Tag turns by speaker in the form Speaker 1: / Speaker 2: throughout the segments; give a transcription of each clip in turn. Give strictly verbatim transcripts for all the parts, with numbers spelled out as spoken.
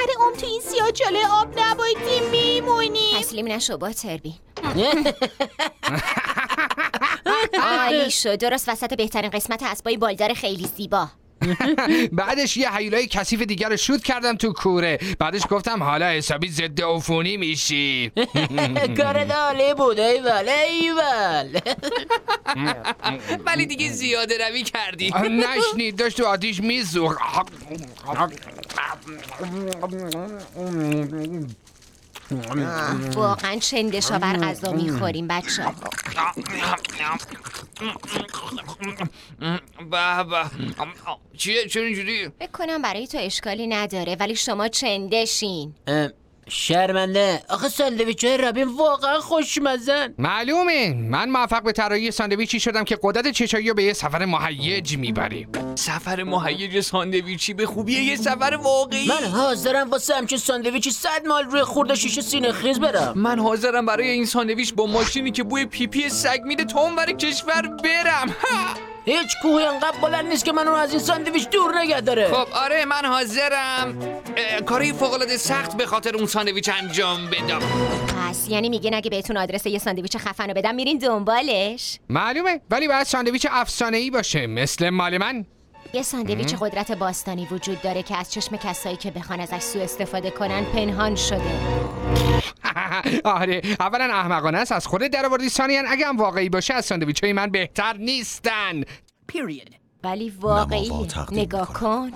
Speaker 1: عمر تو این سیاه چاله آب نبایدی میمونیم.
Speaker 2: تسلیم نشو با تربی. عالی شد، درست وسط بهترین قسمت اسبای بالدار خیلی زیبا.
Speaker 3: بعدش یه هیولای کثیف دیگر رو شوت کردم تو کوره. بعدش گفتم حالا حسابی ضد عفونی میشی.
Speaker 4: کارت عالی بود ایول ایول.
Speaker 5: ولی دیگه زیاده روی کردی.
Speaker 3: نشنید داشت تو آتیش میسوخت.
Speaker 2: واقعا چندشاور غذا میخوریم بچه.
Speaker 5: به به. چیه؟ چرا اینجوری؟
Speaker 2: فکر کنم برای تو اشکالی نداره ولی شما چندشین.
Speaker 4: شرمنده. آخه ساندویچ‌های رابین واقعا خوشمزن.
Speaker 3: معلومه. من موفق به طراحی ساندویچی شدم که قدرت چشایی رو به یه سفر مهیج میبریم.
Speaker 5: سفر مهیج ساندویچی به خوبیه یه سفر واقعی.
Speaker 4: من حاضرم واسه همچین ساندویچی صد مال روی خورده شیشه سینه خیز برم.
Speaker 5: من حاضرم برای این ساندویچ با ماشینی که بوی پیپی سگ میده تا اونور کشور برم.
Speaker 4: هیچ کوهی انقدر بلند نیست که منو از این ساندویچ دور نگه داره.
Speaker 5: خب آره من حاضرم کاری فوق‌العاده سخت به خاطر اون ساندویچ انجام بدم.
Speaker 2: پس یعنی میگه اگه بهتون آدرس یه ساندویچ خفن رو بدم میرین دنبالش؟
Speaker 3: معلومه، ولی باید ساندویچ افسانه‌ای باشه مثل مال من.
Speaker 2: یه ساندویچ قدرت باستانی وجود داره که از چشم کسایی که بخوان ازش سوء استفاده کنن پنهان شده.
Speaker 3: آره، اولا احمقانه است از خودت درآوردی، ثانیاً اگه هم واقعی باشه از ساندویچ‌های من بهتر نیستن.
Speaker 6: Period.
Speaker 2: ولی واقعی نگاه کن.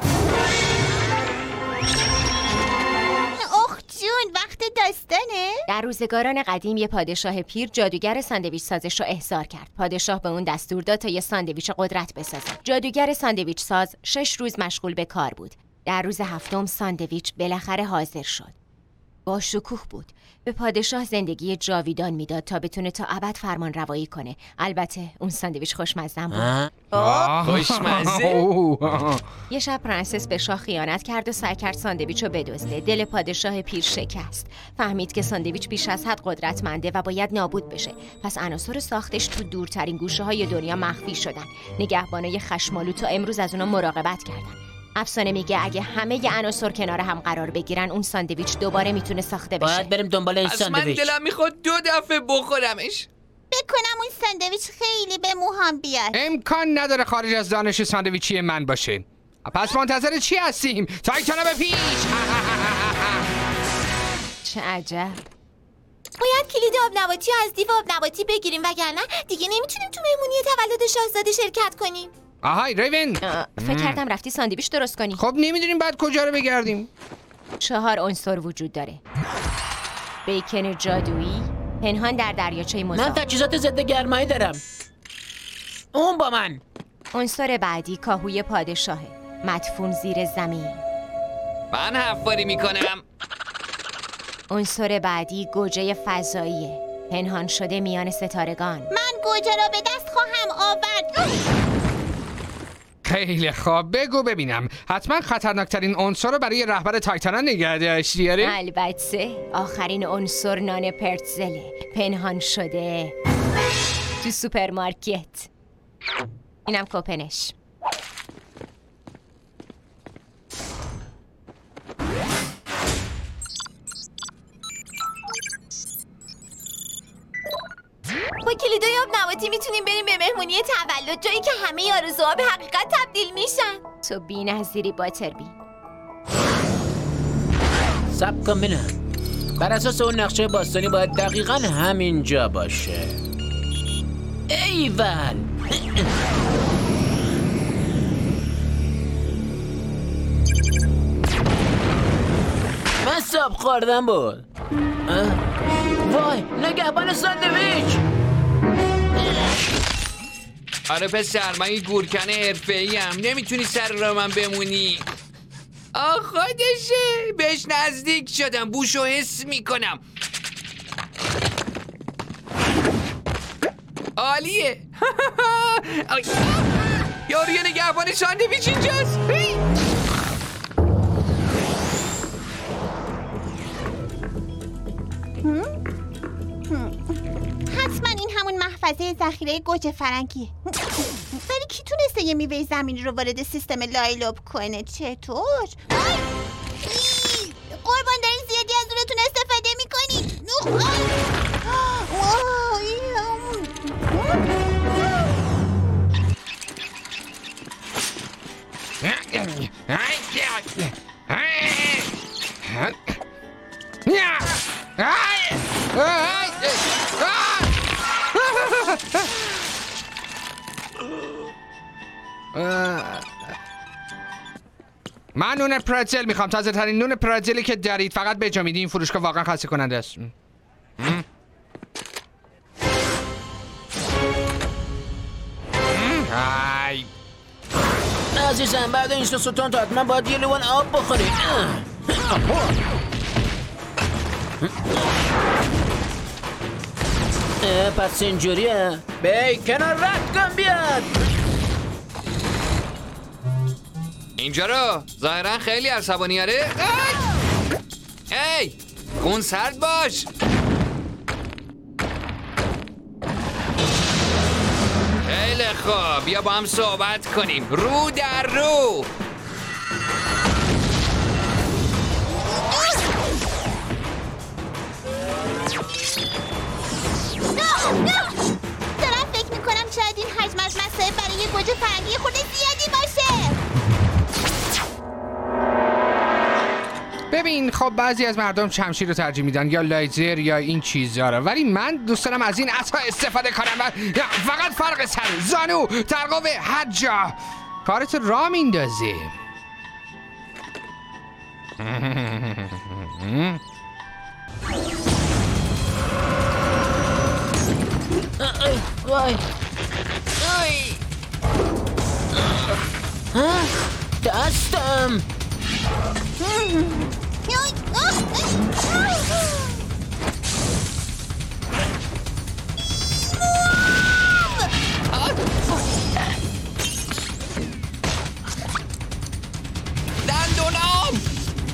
Speaker 1: اخ جون وقت داستانه؟
Speaker 2: در روزگاران قدیم یه پادشاه پیر جادوگر ساندویچ سازش رو احضار کرد. پادشاه به اون دستور داد تا یه ساندویچ قدرت بسازه. جادوگر ساندویچ ساز شش روز مشغول به کار بود. در روز هفتم ساندویچ بالاخره حاضر شد. با شکوه بود. به پادشاه زندگی جاویدان میداد تا بتونه تا ابد فرمان روایی کنه. البته اون ساندویچ خوشمزه بود.
Speaker 5: خوشمزه.
Speaker 2: یه شب پرنسس به شاه خیانت کرد و سعی کرد ساندویچ رو بدزده. دل پادشاه پیر شکست. فهمید که ساندویچ بیش از حد قدرتمنده و باید نابود بشه. پس عناصر ساختش تو دورترین گوشه های دنیا مخفی شدن. نگهبانای خشمالو تا امروز از اونا مراقبت کردن. افسانه میگه اگه همه ی عناصر کنار هم قرار بگیرن اون ساندویچ دوباره میتونه ساخته بشه.
Speaker 4: باید بریم دنبال این ساندویچ.
Speaker 5: از من دلم میخواد دو دفعه بخورمش.
Speaker 1: بکنم اون ساندویچ خیلی به موهام بیاد.
Speaker 3: امکان نداره خارج از دانش ساندویچی من باشه. پس منتظر چی هستیم؟ تایتانا به پیش.
Speaker 2: چه عجب.
Speaker 1: باید کلید آب نباتی از دیو آب نباتی بگیریم وگرنه دیگه نمیتونیم تو مهمونی تولد شاهزاده شرکت کنیم.
Speaker 3: آهای ریون،
Speaker 2: فکر کردم رفتی ساندویچ درست کنی.
Speaker 3: خب نمیدونیم بعد کجا رو بگردیم.
Speaker 2: چهار عنصر وجود داره. بیکن جادویی پنهان در دریاچه مذاب.
Speaker 4: من تجهیزات ضد گرمایی دارم. اون با من.
Speaker 2: عنصر بعدی کاهوی پادشاهه، مدفون زیر زمین.
Speaker 5: من حفاری میکنم.
Speaker 2: عنصر بعدی گوجه فضاییه، پنهان شده میان ستارگان.
Speaker 1: من گوجه را به دست خواهم آورد.
Speaker 3: خیلی خوب، بگو ببینم حتما خطرناکترین عنصر رو برای رهبر تایتانا نگه داشتی؟
Speaker 2: البته آخرین عنصر نان پرتزله، پنهان شده تو سوپرمارکت. اینم کوپنش.
Speaker 1: با کلیدای آب نباتی میتونیم بریم به مهمونی تولد، جایی که همه آرزوها به حقیقت تبدیل میشن.
Speaker 2: تو بی‌نظیری باتربی.
Speaker 4: صبر کن ببینم. بر اساس اون نقشه باستانی باید دقیقاً همینجا باشه. ایول. من ساب خوردم بود. وای نگهبان ساندویچ.
Speaker 5: آره پسر، من یه گورکن حرفه‌ای ام. نمیتونی سر را من بمونی. آه خودشه، بهش نزدیک شدم، بوشو حس میکنم. عالیه. یارو یه نگهبان ساندویچ اینجاست.
Speaker 1: حتما این همون محفظه ذخیره گوجه فرنگیه. ولی کی تونسته یه میوه زمینی رو وارد سیستم لایلوب کنه؟ چطور؟
Speaker 3: من نون پرتزل میخوام، تازه ترین نون پرتزلی که دارید. فقط به جا میدی. این فروشگاه واقعا خسته کننده است. ای
Speaker 4: عزیزم بعد این ستون تو حتما باید یه لیوان آب بخوری. اه، پس اینجوریه. بی کنار رد کن بیاد.
Speaker 5: اینجا رو ظاهرا خیلی عصبانیاره. ای خون سرد باش. خیلی خوب، بیا با هم صحبت کنیم رو در رو.
Speaker 1: دارم فکر میکنم شاید این حجم از مسائل برای یه گوجه فرنگی خود زیادی باشه.
Speaker 3: ببین خب بعضی از مردم شمشیر رو ترجیح میدن یا لایزر یا این چیزا رو، ولی من دوست دارم از این عصا استفاده کنم و فقط فرق سر، زانو، ترقوه، هر جا کارت را میندازه.
Speaker 4: وای ها دستم.
Speaker 5: دندونام.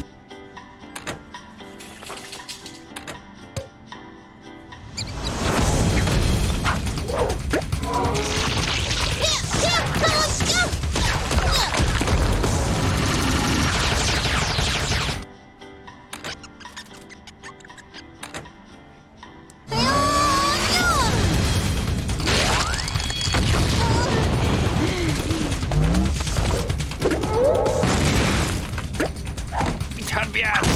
Speaker 5: تربیت.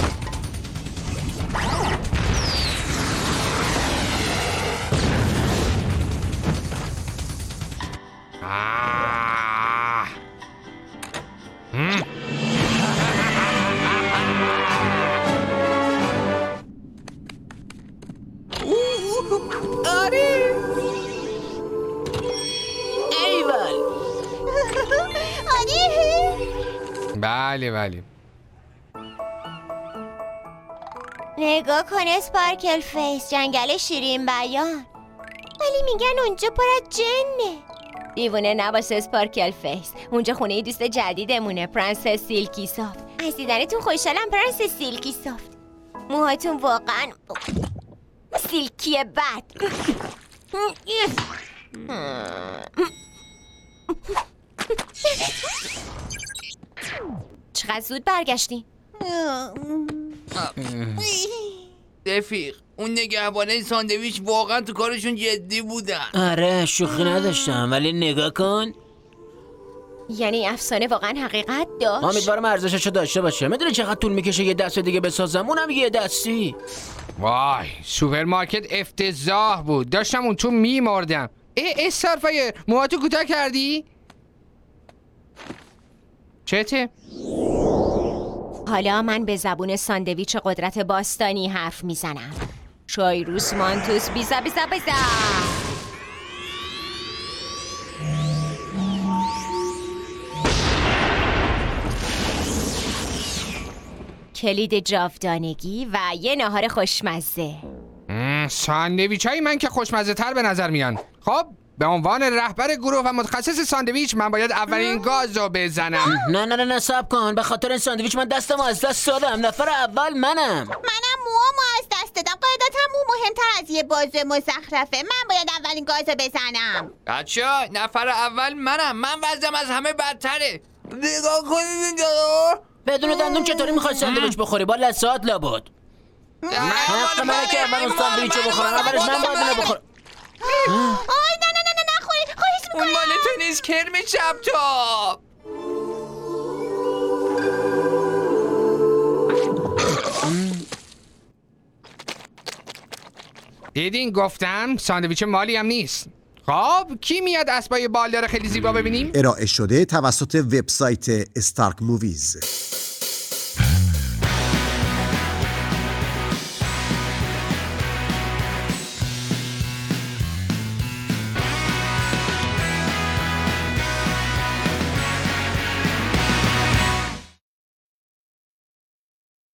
Speaker 3: آه. هم.
Speaker 5: آره.
Speaker 4: ایول.
Speaker 1: آره.
Speaker 3: بله بله.
Speaker 1: نگاه کن اسپارکل فیس، جنگل شیرین بیان، ولی میگن اونجا پر از جنه.
Speaker 2: دیوونه نباشه اسپارکل فیس، اونجا خونه دوست جدیدمونه، پرنسس سیلکی سافت.
Speaker 1: از دیدنتون خوشحالم پرنسس سیلکی سافت. موهاتون واقعا سیلکی بد.
Speaker 2: چقدر زود برگشتی؟
Speaker 5: رفیق اون نگهبانه ساندویچ واقعا تو کارشون جدی بودن.
Speaker 4: آره شوخی نداشتم، ولی نگاه کن.
Speaker 2: یعنی افسانه واقعا حقیقت داشت؟
Speaker 4: امیدوارم ارزششو داشته باشه. میدونی چقدر طول میکشه یه دست دیگه بسازم، اونم یه دستی.
Speaker 3: وای سوپرمارکت افتضاح بود، داشتم اون تو میمردم. ای استارفایر موهاتو کوتاه کردی؟ چته؟
Speaker 2: حالا من به زبون ساندویچ قدرت باستانی حرف میزنم. شایروس مانتوس بیزا بیزا بیزا. کلید جاودانگی و یه ناهار خوشمزه.
Speaker 3: ساندویچ های من که خوشمزه تر به نظر میان. خب به عنوان رهبر گروه و متخصص ساندویچ من باید اولین گاز رو بزنم.
Speaker 4: نه نه نه نه صبر کن، به خاطر این ساندویچ من دستمو از دست دادم. نفر اول منم.
Speaker 1: منم موامو از دست دادم. قاعدتا مو مهمتر از یه بازو مزخرفه. من باید اولین گازو بزنم.
Speaker 5: بچه‌ها نفر اول منم. من وضعم از همه بدتره. نگاه کنید اینجا.
Speaker 4: بدون دندون چطوری میخوای ساندویچ بخوری؟ با لثات لابد. حق منه که اول اون ساندویچ رو بخورم. اولش من باید اینو بخورم.
Speaker 1: آی نه نه نه نه نخوری، خواهش
Speaker 5: اون
Speaker 1: میکنم.
Speaker 5: مال تو نیست کرم چپ تاپ.
Speaker 3: دیدین گفتم ساندویچ مالی هم نیست. خب کی میاد اسبای بالدار خیلی زیبا ببینیم؟
Speaker 6: ارائه شده توسط وبسایت استارک موویز.